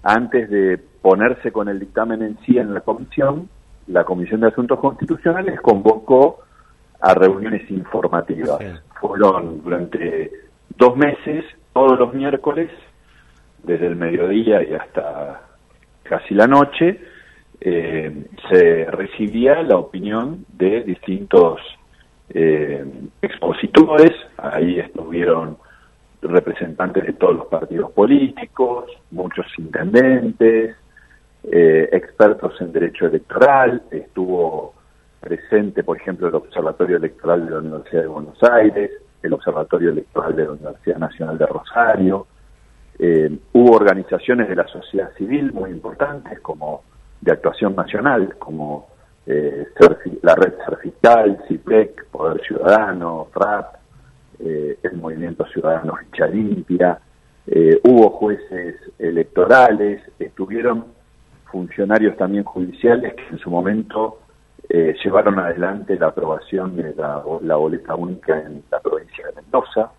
antes de ponerse con el dictamen en sí en la Comisión de Asuntos Constitucionales convocó a reuniones informativas. Sí. Fueron durante 2 meses, todos los miércoles, desde el mediodía y hasta casi la noche, se recibía la opinión de distintos expositores. Ahí estuvieron representantes de todos los partidos políticos, muchos intendentes, expertos en derecho electoral. Estuvo presente, por ejemplo, el Observatorio Electoral de la Universidad de Buenos Aires, el Observatorio Electoral de la Universidad Nacional de Rosario. Hubo organizaciones de la sociedad civil muy importantes, como de actuación nacional, como la Red Ser Fiscal, CIPEC, Poder Ciudadano, FRAP, el Movimiento Ciudadano Ficha Limpia. Hubo jueces electorales, estuvieron funcionarios también judiciales que en su momento llevaron adelante la aprobación de la boleta única en la provincia de Mendoza.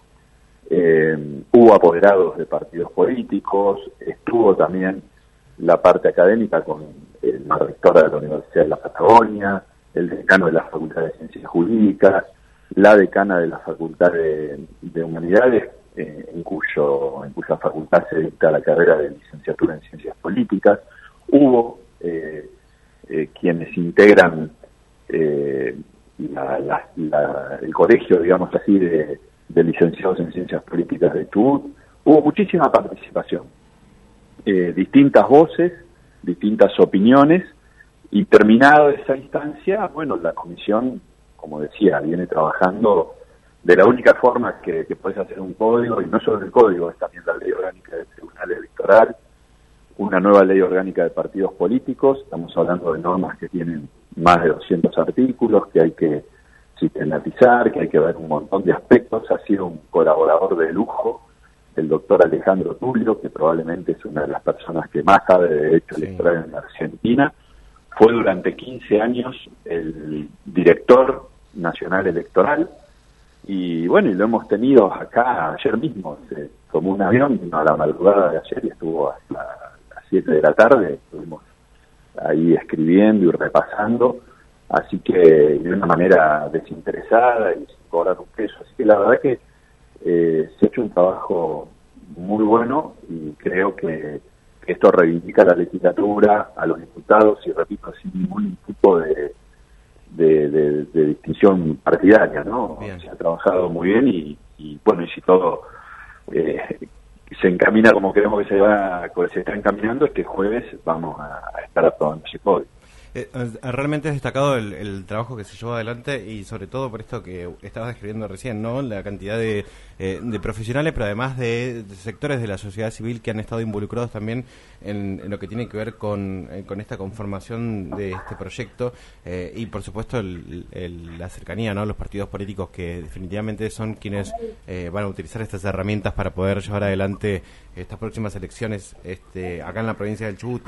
Hubo apoderados de partidos políticos, estuvo también la parte académica con la rectora de la Universidad de la Patagonia, el decano de la Facultad de Ciencias Jurídicas, la decana de la Facultad de Humanidades, en cuya facultad se dicta la carrera de licenciatura en Ciencias Políticas. Hubo quienes integran el colegio, digamos así, de licenciados en Ciencias Políticas de Chubut. Hubo muchísima participación, distintas voces, distintas opiniones, y terminada esa instancia, bueno, la comisión, como decía, viene trabajando de la única forma que puedes hacer un código, y no solo el código, es también la ley orgánica del Tribunal Electoral, una nueva ley orgánica de partidos políticos. Estamos hablando de normas que tienen más de 200 artículos, que hay que sistematizar, que hay que ver un montón de aspectos. Ha sido un colaborador de lujo el doctor Alejandro Tulio, que probablemente es una de las personas que más sabe de derecho electoral en la Argentina. Fue durante 15 años el director nacional electoral, y bueno, y lo hemos tenido acá ayer mismo. Se tomó un avión, vino a la madrugada de ayer y estuvo hasta las 7 de la tarde. Estuvimos ahí escribiendo y repasando, así que de una manera desinteresada y sin cobrar un peso. Así que la verdad que se ha hecho un trabajo muy bueno, y creo que esto reivindica la legislatura, a los diputados, y repito, sin ningún tipo de distinción partidaria, ¿no? Bien. Se ha trabajado muy bien, y bueno, y si todo se encamina como queremos que se está encaminando, este jueves vamos a estar aprobando ese código. Realmente es destacado el trabajo que se llevó adelante, y sobre todo por esto que estabas describiendo recién, ¿no? La cantidad de profesionales, pero además de sectores de la sociedad civil que han estado involucrados también en lo que tiene que ver con esta conformación de este proyecto, y por supuesto la cercanía, ¿no? Los partidos políticos, que definitivamente son quienes van a utilizar estas herramientas para poder llevar adelante estas próximas elecciones acá en la provincia del Chubut.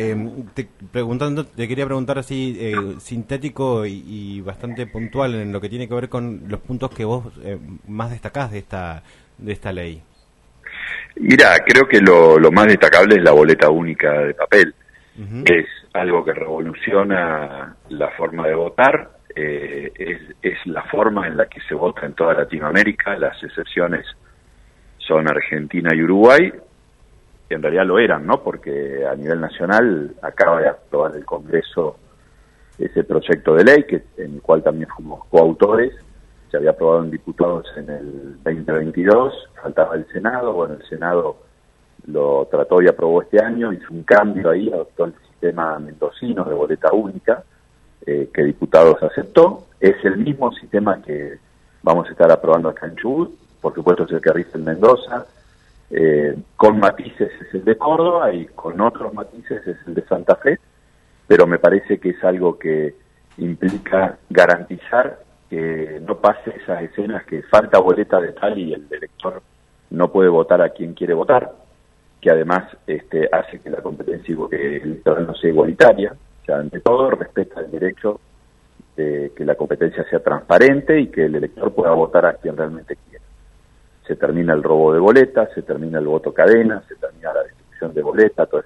Te quería preguntar así, sintético y bastante puntual en lo que tiene que ver con los puntos que vos más destacás de esta ley. Mira, creo que lo más destacable es la boleta única de papel. Uh-huh. Es algo que revoluciona la forma de votar, es la forma en la que se vota en toda Latinoamérica. Las excepciones son Argentina y Uruguay, que en realidad lo eran, ¿no? Porque a nivel nacional acaba de aprobar el Congreso ese proyecto de ley, en el cual también fuimos coautores. Se había aprobado en diputados en el 2022, faltaba el Senado. Bueno, el Senado lo trató y aprobó este año, hizo un cambio ahí, adoptó el sistema mendocino de boleta única, que diputados aceptó. Es el mismo sistema que vamos a estar aprobando acá en Chubut, por supuesto es el que rige en Mendoza, con matices es el de Córdoba, y con otros matices es el de Santa Fe, pero me parece que es algo que implica garantizar que no pase esas escenas que falta boleta de tal y el elector no puede votar a quien quiere votar, que además hace que la competencia electoral no sea igualitaria. O sea, ante todo respeta el derecho de que la competencia sea transparente y que el elector pueda votar a quien realmente quiera. Se termina el robo de boletas, se termina el voto cadena, se termina la destrucción de boletas, todas esas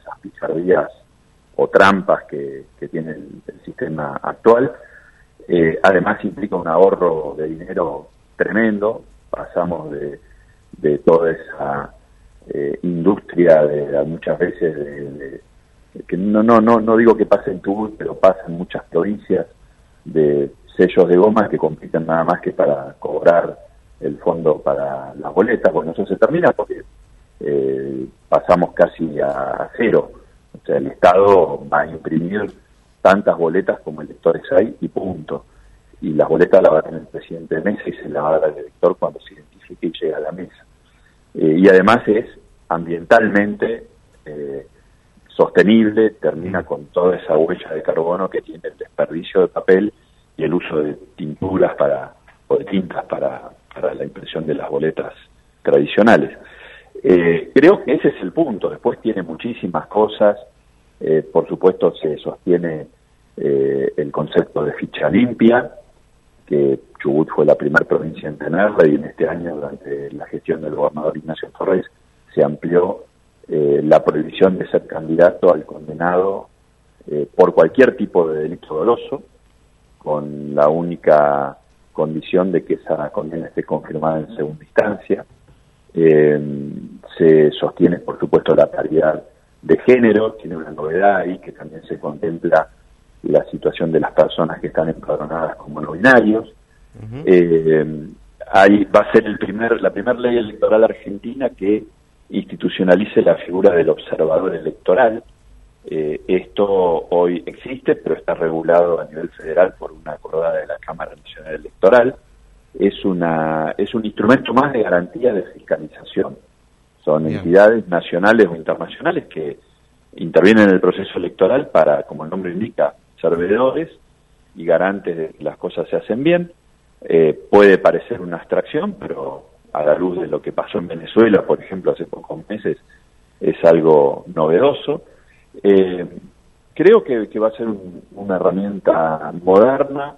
picardías o trampas que tiene el sistema actual. Además implica un ahorro de dinero tremendo. Pasamos de toda esa industria de muchas veces de que no digo que pase en Chubut, pero pasa en muchas provincias, de sellos de goma que compiten nada más que para cobrar el fondo para las boletas. Bueno, eso se termina porque pasamos casi a cero. O sea, el Estado va a imprimir tantas boletas como electores hay y punto. Y las boletas las va a tener el presidente de mesa y se las va a dar al elector cuando se identifique y llegue a la mesa. Y además es ambientalmente sostenible, termina con toda esa huella de carbono que tiene el desperdicio de papel y el uso de tinturas o de tintas para la impresión de las boletas tradicionales. Creo que ese es el punto. Después tiene muchísimas cosas. Por supuesto se sostiene el concepto de ficha limpia, que Chubut fue la primera provincia en tenerla, y en este año, durante la gestión del gobernador Ignacio Torres, se amplió la prohibición de ser candidato al condenado por cualquier tipo de delito doloso, con la única condición de que esa condena esté confirmada en segunda instancia. Se sostiene, por supuesto, la paridad de género. Tiene una novedad ahí, que también se contempla la situación de las personas que están empadronadas como no binarios. Ahí va a ser la primera ley electoral argentina que institucionalice la figura del observador electoral. Esto hoy existe, pero está regulado a nivel federal por una acordada de la Cámara Nacional Electoral. Es un instrumento más de garantía de fiscalización. Son entidades nacionales o internacionales que intervienen en el proceso electoral para, como el nombre indica, ser veedores y garantes de que las cosas se hacen bien. Puede parecer una abstracción, pero a la luz de lo que pasó en Venezuela, por ejemplo, hace pocos meses, es algo novedoso. Creo que va a ser una herramienta moderna,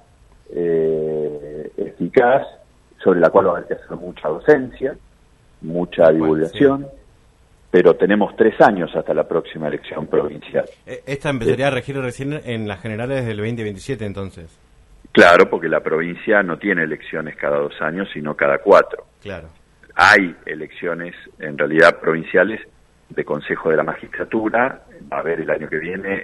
eficaz, sobre la cual va a haber que hacer mucha docencia, mucha divulgación, sí. Pero tenemos 3 años hasta la próxima elección provincial. Esta empezaría a regir recién en las generales del 2027, entonces. Claro, porque la provincia no tiene elecciones cada 2 años, sino cada 4. Claro. Hay elecciones, en realidad, provinciales de Consejo de la Magistratura. Va a haber el año que viene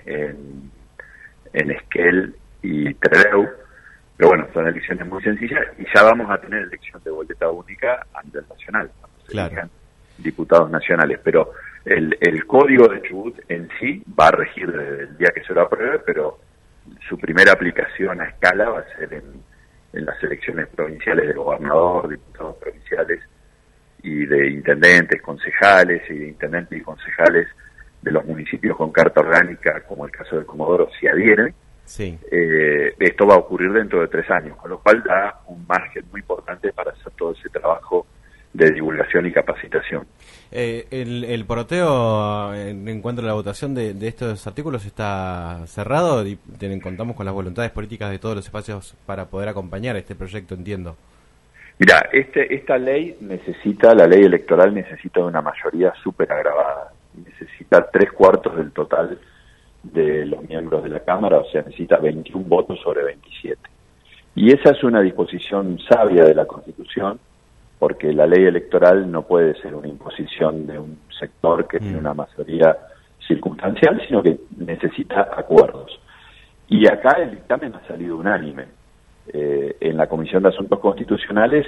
en Esquel y Trelew. Pero bueno, son elecciones muy sencillas y ya vamos a tener elección de boleta única a nivel nacional. Claro. Diputados nacionales, pero el código de Chubut en sí va a regir desde el día que se lo apruebe, pero su primera aplicación a escala va a ser en las elecciones provinciales de gobernador, diputados provinciales y de intendentes, concejales y de intendentes y concejales de los municipios con carta orgánica, como el caso de Comodoro, si adhieren. Sí. Esto va a ocurrir dentro de 3 años, con lo cual da un margen muy importante para hacer todo ese trabajo de divulgación y capacitación. ¿El poroteo en cuanto a la votación de estos artículos está cerrado? Contamos con las voluntades políticas de todos los espacios para poder acompañar este proyecto, entiendo. Mira, esta ley la ley electoral necesita una mayoría súper agravada. Necesita 3/4 del total de los miembros de la Cámara, o sea, necesita 21 votos sobre 27. Y esa es una disposición sabia de la Constitución, porque la ley electoral no puede ser una imposición de un sector que tiene una mayoría circunstancial, sino que necesita acuerdos. Y acá el dictamen ha salido unánime. En la Comisión de Asuntos Constitucionales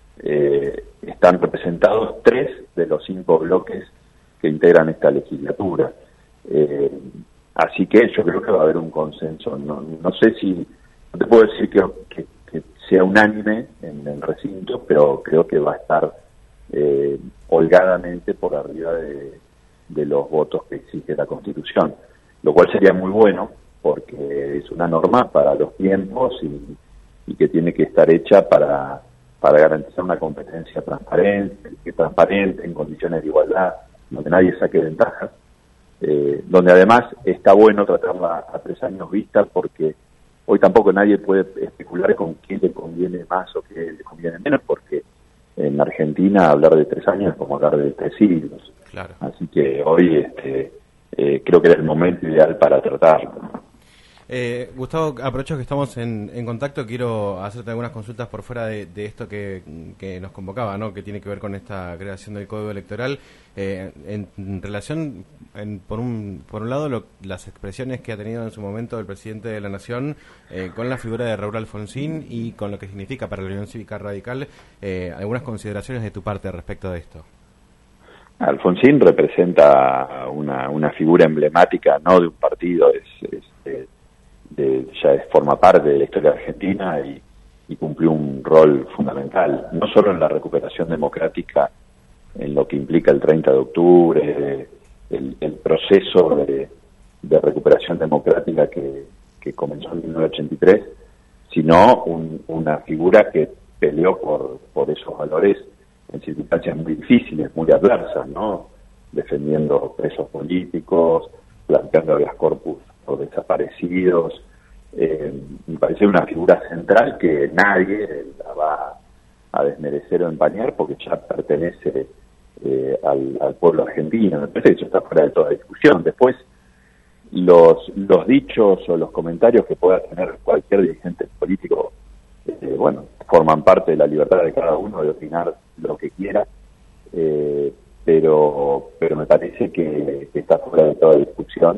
están representados 3 de los 5 bloques que integran esta legislatura. Así que yo creo que va a haber un consenso. No sé si, no te puedo decir que sea unánime en el recinto, pero creo que va a estar holgadamente por arriba de los votos que exige la Constitución, lo cual sería muy bueno porque es una norma para los tiempos y que tiene que estar hecha para garantizar una competencia transparente, en condiciones de igualdad, donde nadie saque ventaja, donde además está bueno tratarla a 3 años vista, porque hoy tampoco nadie puede especular con quién le conviene más o qué le conviene menos, porque en Argentina hablar de 3 años es como hablar de 3 siglos. Claro. Así que hoy creo que era el momento ideal para tratarlo. Gustavo, aprovecho que estamos en contacto, quiero hacerte algunas consultas por fuera de esto que nos convocaba, ¿no? Que tiene que ver con esta creación del Código Electoral, en relación, por un lado, las expresiones que ha tenido en su momento el presidente de la Nación con la figura de Raúl Alfonsín y con lo que significa para la Unión Cívica Radical, algunas consideraciones de tu parte respecto de esto. Alfonsín representa una figura emblemática, no de un partido, forma parte de la historia argentina y cumplió un rol fundamental, no solo en la recuperación democrática, en lo que implica el 30 de octubre, el proceso de recuperación democrática que comenzó en 1983, sino una figura que peleó por esos valores en circunstancias muy difíciles, muy adversas, ¿no? Defendiendo presos políticos, planteando habeas corpus por desaparecidos. Me parece una figura central que nadie la va a desmerecer o empañar porque ya pertenece al pueblo argentino. Me parece que eso está fuera de toda discusión. Después, los dichos o los comentarios que pueda tener cualquier dirigente político, forman parte de la libertad de cada uno de opinar lo que quiera, pero me parece que está fuera de toda discusión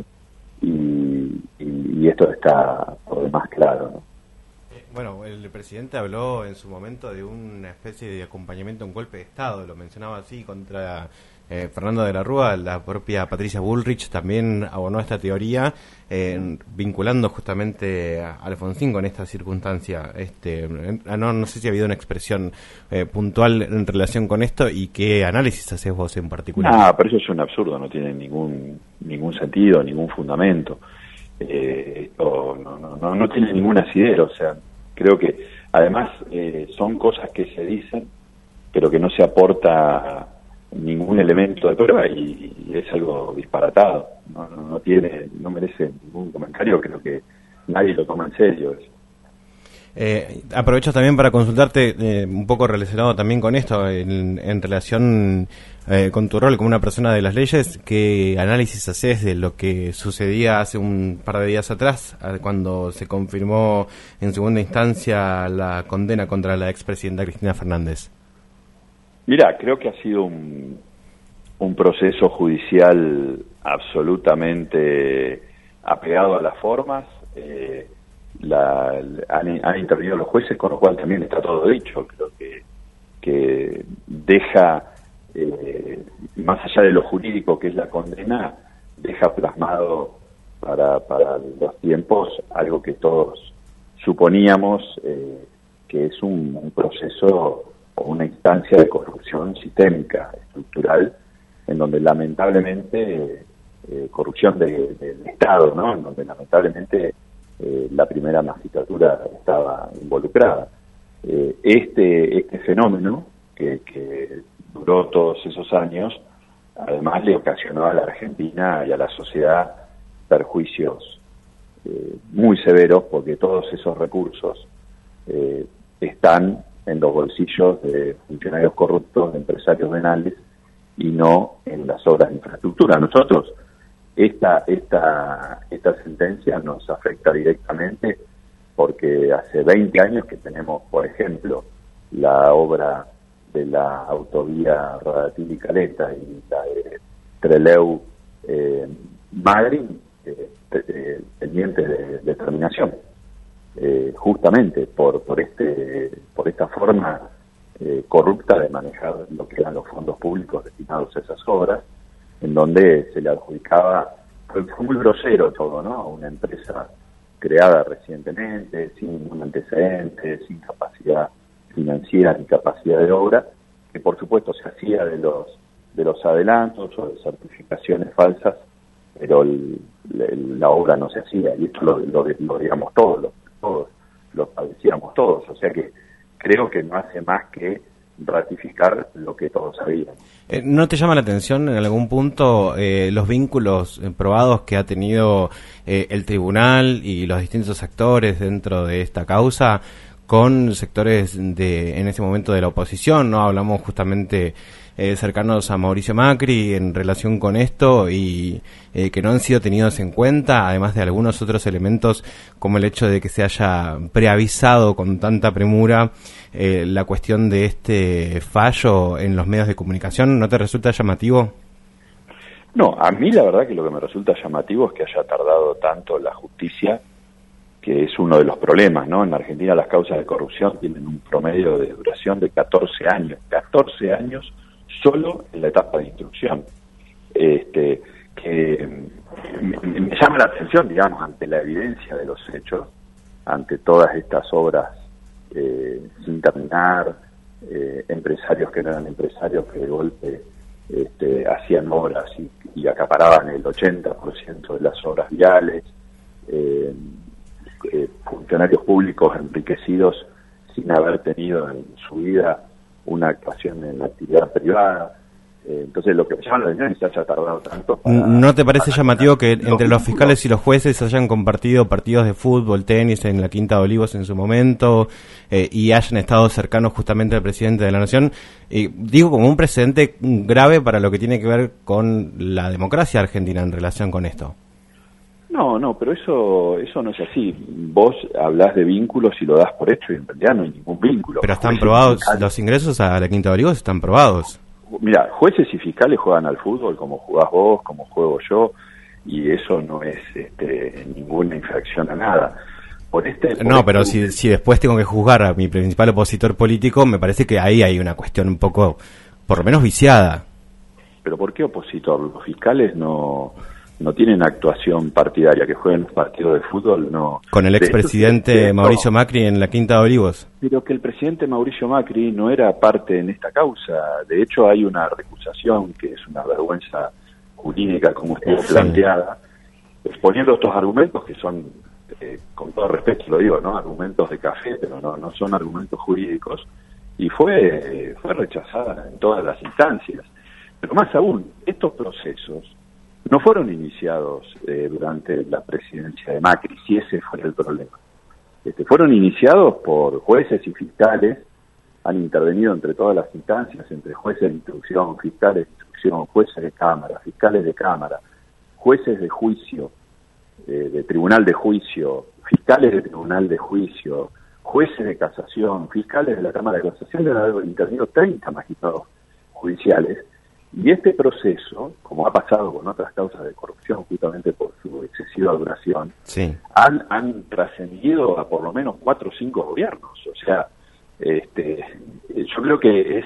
y esto está por demás claro, ¿no? Bueno, el presidente habló en su momento de una especie de acompañamiento a un golpe de Estado, lo mencionaba así, contra Fernando de la Rúa. La propia Patricia Bullrich también abonó a esta teoría, vinculando justamente a Alfonsín con esta circunstancia. No sé si ha habido una expresión puntual en relación con esto y qué análisis haces vos en particular. No, pero eso es un absurdo, no tiene ningún sentido, ningún fundamento. Esto no tiene ningún asidero, o sea, creo que además son cosas que se dicen, pero que no se aporta ningún elemento de prueba y es algo disparatado, no merece ningún comentario, creo que nadie lo toma en serio eso. Aprovecho también para consultarte un poco relacionado también con esto, en relación con tu rol como una persona de las leyes. ¿Qué análisis haces de lo que sucedía hace un par de días atrás, cuando se confirmó en segunda instancia la condena contra la expresidenta Cristina Fernández? Mira, creo que ha sido un proceso judicial absolutamente apegado a las formas. Han intervenido los jueces, con lo cual también está todo dicho. Creo que deja, más allá de lo jurídico que es la condena, deja plasmado para los tiempos algo que todos suponíamos que es un proceso o una instancia de corrupción sistémica, estructural, en donde lamentablemente corrupción del Estado, ¿no? En donde lamentablemente la primera magistratura estaba involucrada. Este fenómeno que duró todos esos años, además le ocasionó a la Argentina y a la sociedad perjuicios muy severos, porque todos esos recursos están en los bolsillos de funcionarios corruptos, de empresarios venales, y no en las obras de infraestructura. Nosotros, esta sentencia nos afecta directamente porque hace 20 años que tenemos, por ejemplo, la obra de la autovía Radatil-Caleta y la de Trelew-Madryn pendientes de terminación. Justamente por esta forma corrupta de manejar lo que eran los fondos públicos destinados a esas obras, en donde se le adjudicaba, fue muy grosero todo, ¿no? Una empresa creada recientemente, sin ningún antecedente, sin capacidad financiera ni capacidad de obra, que por supuesto se hacía de los adelantos o de certificaciones falsas, pero la obra no se hacía, y esto lo digamos todos, lo padecíamos todos, o sea que creo que no hace más que ratificar lo que todos sabíamos. ¿No te llama la atención en algún punto los vínculos probados que ha tenido el tribunal y los distintos actores dentro de esta causa con sectores en ese momento de la oposición? No hablamos justamente cercanos a Mauricio Macri en relación con esto y que no han sido tenidos en cuenta, además de algunos otros elementos como el hecho de que se haya preavisado con tanta premura la cuestión de este fallo en los medios de comunicación? ¿No te resulta llamativo? No, a mí la verdad que lo que me resulta llamativo es que haya tardado tanto la justicia, que es uno de los problemas, ¿no? En Argentina las causas de corrupción tienen un promedio de duración de 14 años solo en la etapa de instrucción. Que me llama la atención, digamos, ante la evidencia de los hechos, ante todas estas obras sin terminar, empresarios que no eran empresarios que de golpe hacían obras y acaparaban el 80% de las obras viales, funcionarios públicos enriquecidos sin haber tenido en su vida una actuación en la actividad privada. Entonces lo que me llama la atención es que haya tardado tanto. ¿No te parece llamativo que entre los fiscales y los jueces hayan compartido partidos de fútbol, tenis en la Quinta de Olivos en su momento y hayan estado cercanos justamente al presidente de la Nación? Digo como un precedente grave para lo que tiene que ver con la democracia argentina en relación con esto. No, pero eso no es así. Vos hablás de vínculos y lo das por hecho y en realidad no hay ningún vínculo. Pero están probados, los ingresos a la Quinta de Olivos están probados. Mira, jueces y fiscales juegan al fútbol como jugás vos, como juego yo, y eso no es ninguna infracción a nada. Pero si después tengo que juzgar a mi principal opositor político, me parece que ahí hay una cuestión un poco, por lo menos viciada. ¿Pero por qué opositor? Los fiscales no tienen actuación partidaria, que jueguen un partido de fútbol, no. Con el expresidente Mauricio Macri en la Quinta de Olivos. Pero que el presidente Mauricio Macri no era parte en esta causa. De hecho, hay una recusación que es una vergüenza jurídica, como estuvo planteada, exponiendo estos argumentos que son, con todo respeto lo digo, ¿no? Argumentos de café, pero no son argumentos jurídicos. Y fue rechazada en todas las instancias. Pero más aún, estos procesos no fueron iniciados durante la presidencia de Macri, si ese fue el problema. Fueron iniciados por jueces y fiscales, han intervenido entre todas las instancias, entre jueces de instrucción, fiscales de instrucción, jueces de cámara, fiscales de cámara, jueces de juicio, de tribunal de juicio, fiscales de tribunal de juicio, jueces de casación, fiscales de la Cámara de Casación, deben haber intervenido 30 magistrados judiciales. Y este proceso, como ha pasado con otras causas de corrupción, justamente por su excesiva duración, sí, han trascendido a por lo menos 4 o 5 gobiernos. O sea, yo creo que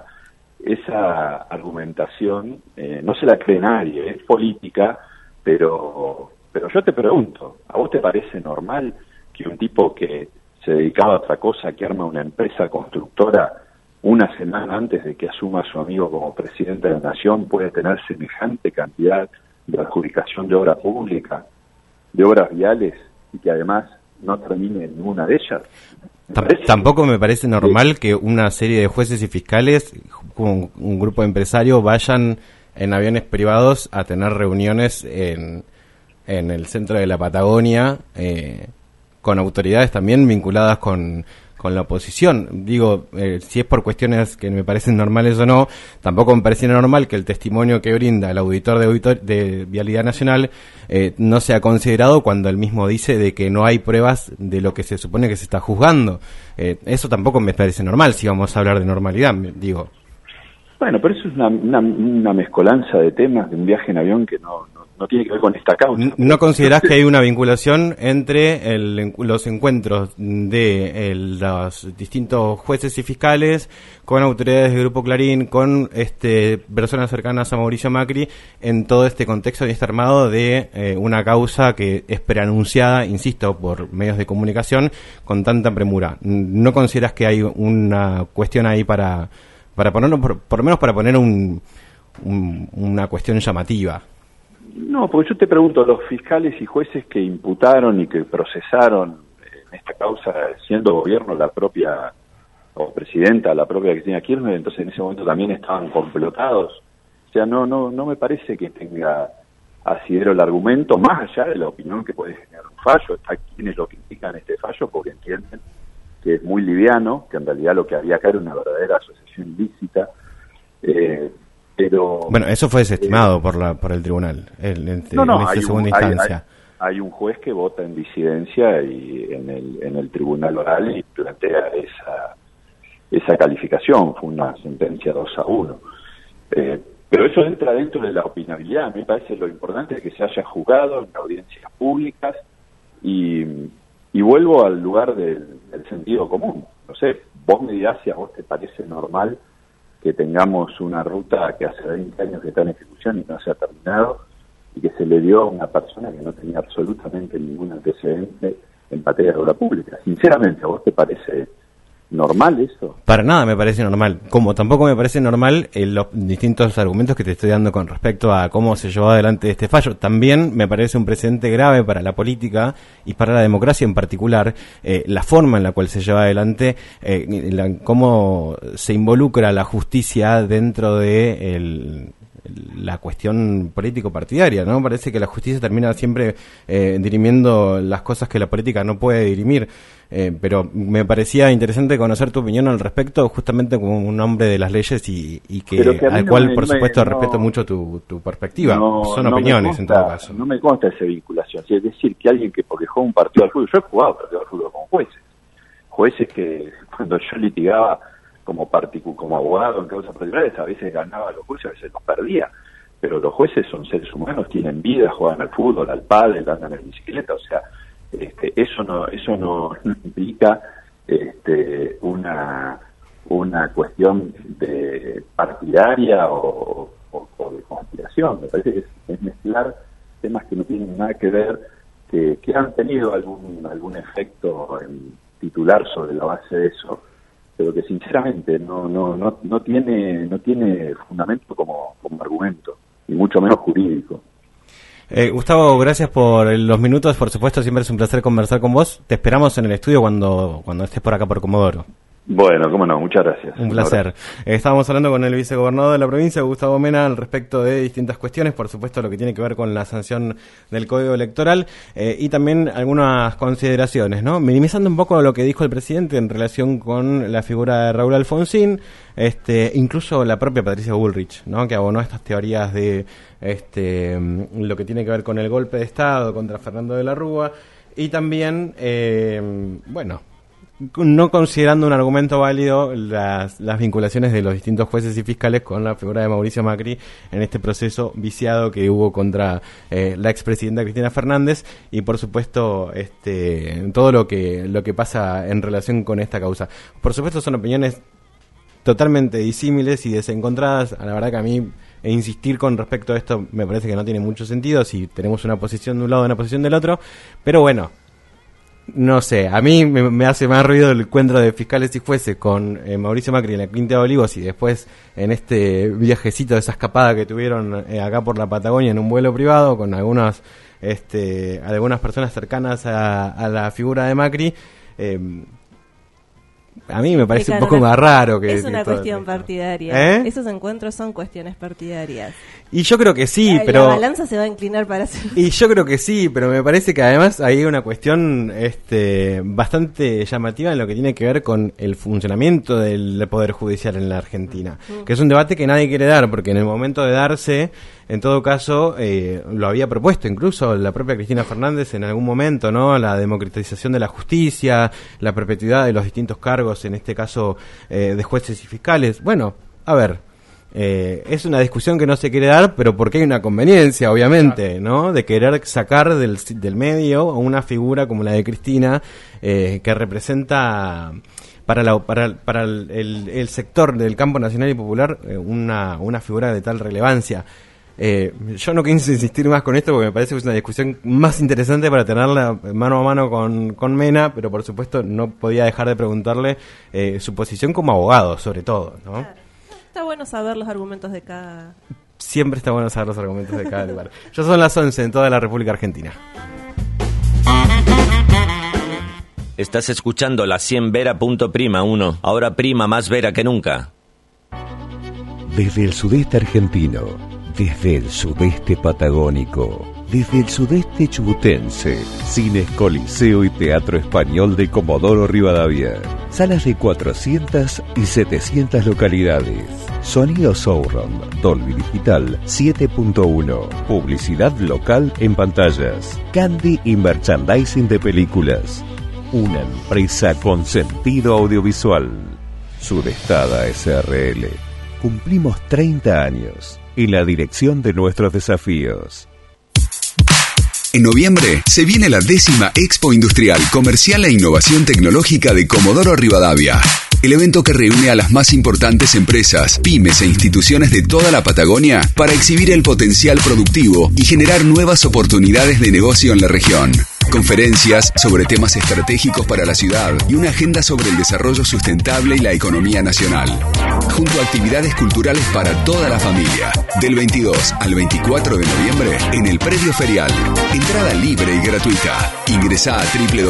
esa argumentación no se la cree nadie, es política, pero yo te pregunto, ¿a vos te parece normal que un tipo que se dedicaba a otra cosa, que arma una empresa constructora, una semana antes de que asuma a su amigo como presidente de la Nación, puede tener semejante cantidad de adjudicación de obra pública, de obras viales, y que además no termine ninguna de ellas? Tampoco me parece normal que una serie de jueces y fiscales, con un grupo de empresarios, vayan en aviones privados a tener reuniones en el centro de la Patagonia, con autoridades también vinculadas con la oposición. Digo, si es por cuestiones que me parecen normales o no, tampoco me parece normal que el testimonio que brinda el auditor de Vialidad Nacional no sea considerado cuando él mismo dice de que no hay pruebas de lo que se supone que se está juzgando. Eso tampoco me parece normal, si vamos a hablar de normalidad, digo. Bueno, pero eso es una mezcolanza de temas de un viaje en avión que no tiene que ver con esta causa. ¿No considerás que hay una vinculación entre los encuentros de los distintos jueces y fiscales con autoridades del Grupo Clarín, con personas cercanas a Mauricio Macri, en todo este contexto y este armado de una causa que es preanunciada, insisto, por medios de comunicación con tanta premura? ¿No considerás que hay una cuestión ahí para ponerlo, por lo menos para poner una cuestión llamativa? No, porque yo te pregunto, los fiscales y jueces que imputaron y que procesaron en esta causa, siendo gobierno la propia, o presidenta, la propia Cristina Kirchner, entonces en ese momento también estaban complotados. O sea, no me parece que tenga asidero el argumento, más allá de la opinión que puede generar un fallo. Está quienes lo critican este fallo porque entienden que es muy liviano, que en realidad lo que había acá era una verdadera asociación ilícita. Pero bueno, eso fue desestimado por el tribunal en esta segunda instancia. Hay un juez que vota en disidencia y en el tribunal oral y plantea esa calificación. Fue una sentencia 2-1. Pero eso entra dentro de la opinabilidad. Me parece lo importante es que se haya juzgado en audiencias públicas y vuelvo al lugar del sentido común. No sé, vos me dirás si a vos te parece normal que tengamos una ruta que hace 20 años que está en ejecución y no se ha terminado, y que se le dio a una persona que no tenía absolutamente ningún antecedente en materia de obra pública. Sinceramente, ¿a vos te parece normal eso? Para nada me parece normal, como tampoco me parece normal los distintos argumentos que te estoy dando con respecto a cómo se llevó adelante este fallo. También me parece un precedente grave para la política y para la democracia en particular, la forma en la cual se lleva adelante, cómo se involucra la justicia dentro de la cuestión político-partidaria, ¿no? Parece que la justicia termina siempre dirimiendo las cosas que la política no puede dirimir, pero me parecía interesante conocer tu opinión al respecto, justamente como un hombre de las leyes y al cual, por supuesto, respeto mucho tu perspectiva. Son opiniones, en todo caso. No me consta esa vinculación. Es decir, que alguien que porque jugó un partido de fútbol, yo he jugado partido de fútbol con jueces que cuando yo litigaba como abogado en causas particulares, a veces ganaba los jueces, a veces los perdía, pero los jueces son seres humanos, tienen vida, juegan al fútbol, al pádel, andan en bicicleta, o sea, eso no implica una cuestión de partidaria o de conspiración. Me parece que es mezclar temas que no tienen nada que ver, que han tenido algún efecto en titular sobre la base de eso, pero que sinceramente no tiene fundamento como argumento, y mucho menos jurídico. Gustavo, gracias por los minutos. Por supuesto, siempre es un placer conversar con vos. Te esperamos en el estudio cuando estés por acá por Comodoro. Bueno, cómo no, muchas gracias. Un placer. Estábamos hablando con el vicegobernador de la provincia, Gustavo Mena, al respecto de distintas cuestiones, por supuesto lo que tiene que ver con la sanción del Código Electoral y también algunas consideraciones, ¿no? Minimizando un poco lo que dijo el presidente en relación con la figura de Raúl Alfonsín, incluso la propia Patricia Bullrich, ¿no? Que abonó estas teorías de lo que tiene que ver con el golpe de Estado contra Fernando de la Rúa y también, no considerando un argumento válido las vinculaciones de los distintos jueces y fiscales con la figura de Mauricio Macri en este proceso viciado que hubo contra la expresidenta Cristina Fernández y por supuesto todo lo que pasa en relación con esta causa. Por supuesto son opiniones totalmente disímiles y desencontradas. La verdad que a mí insistir con respecto a esto me parece que no tiene mucho sentido si tenemos una posición de un lado y una posición del otro, pero bueno, no sé, a mí me hace más ruido el encuentro de fiscales y jueces con Mauricio Macri en la Quinta de Olivos y después en este viajecito, esa escapada que tuvieron acá por la Patagonia en un vuelo privado con algunas personas cercanas a la figura de Macri. A mí me parece un poco más raro que... Es una cuestión partidaria. Esos encuentros son cuestiones partidarias. Y yo creo que sí, pero... La balanza se va a inclinar para hacer... Y yo creo que sí, pero me parece que además hay una cuestión bastante llamativa en lo que tiene que ver con el funcionamiento del Poder Judicial en la Argentina. Que es un debate que nadie quiere dar, porque en el momento de darse... En todo caso, lo había propuesto incluso la propia Cristina Fernández en algún momento, ¿no? La democratización de la justicia, la perpetuidad de los distintos cargos, en este caso de jueces y fiscales. Bueno, a ver, es una discusión que no se quiere dar, pero porque hay una conveniencia, obviamente, ¿no? De querer sacar del medio a una figura como la de Cristina, que representa... Para el sector del campo nacional y popular, una figura de tal relevancia. Yo no quise insistir más con esto porque me parece que es una discusión más interesante para tenerla mano a mano con Mena, pero por supuesto no podía dejar de preguntarle su posición como abogado, sobre todo, ¿no? Claro. Está bueno saber los argumentos de cada... Siempre está bueno saber los argumentos de cada lugar. Ya son las 11 en toda la República Argentina. Estás escuchando la 100 Vera.Prima 1, ahora prima más Vera que nunca. Desde el sudeste argentino, desde el sudeste patagónico, desde el sudeste chubutense, Cines Coliseo y Teatro Español de Comodoro Rivadavia. Salas de 400 y 700 localidades. Sonido Sauron, Dolby Digital 7.1. Publicidad local en pantallas. Candy y merchandising de películas. Una empresa con sentido audiovisual. Sudestada SRL. Cumplimos 30 años en la dirección de nuestros desafíos. En noviembre se viene la 10ª Expo Industrial, Comercial e Innovación Tecnológica de Comodoro Rivadavia. El evento que reúne a las más importantes empresas, pymes e instituciones de toda la Patagonia para exhibir el potencial productivo y generar nuevas oportunidades de negocio en la región. Conferencias sobre temas estratégicos para la ciudad y una agenda sobre el desarrollo sustentable y la economía nacional. Junto a actividades culturales para toda la familia. Del 22 al 24 de noviembre en el Predio Ferial. Entrada libre y gratuita. Ingresá a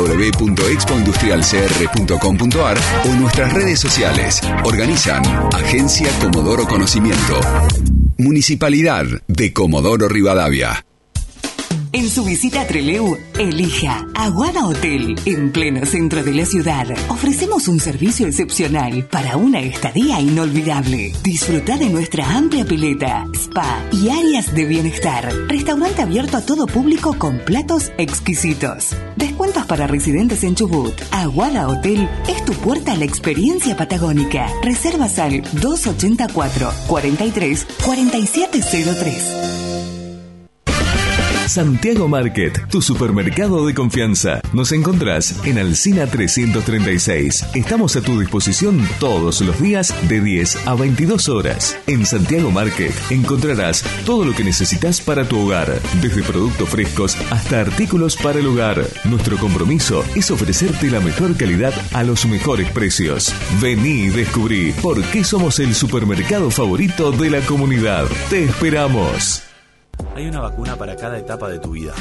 www.expoindustrialcr.com.ar o en nuestras redes sociales. Organizan Agencia Comodoro Conocimiento. Municipalidad de Comodoro Rivadavia. En su visita a Trelew, elija Aguada Hotel, en pleno centro de la ciudad. Ofrecemos un servicio excepcional para una estadía inolvidable. Disfruta de nuestra amplia pileta, spa y áreas de bienestar. Restaurante abierto a todo público con platos exquisitos. Descuentos para residentes en Chubut. Aguada Hotel es tu puerta a la experiencia patagónica. Reservas al 284 43 4703. Santiago Market, tu supermercado de confianza. Nos encontrás en Alsina 336. Estamos a tu disposición todos los días de 10 a 22 horas. En Santiago Market encontrarás todo lo que necesitas para tu hogar, desde productos frescos hasta artículos para el hogar. Nuestro compromiso es ofrecerte la mejor calidad a los mejores precios. Vení y descubrí por qué somos el supermercado favorito de la comunidad. Te esperamos. Hay una vacuna para cada etapa de tu vida.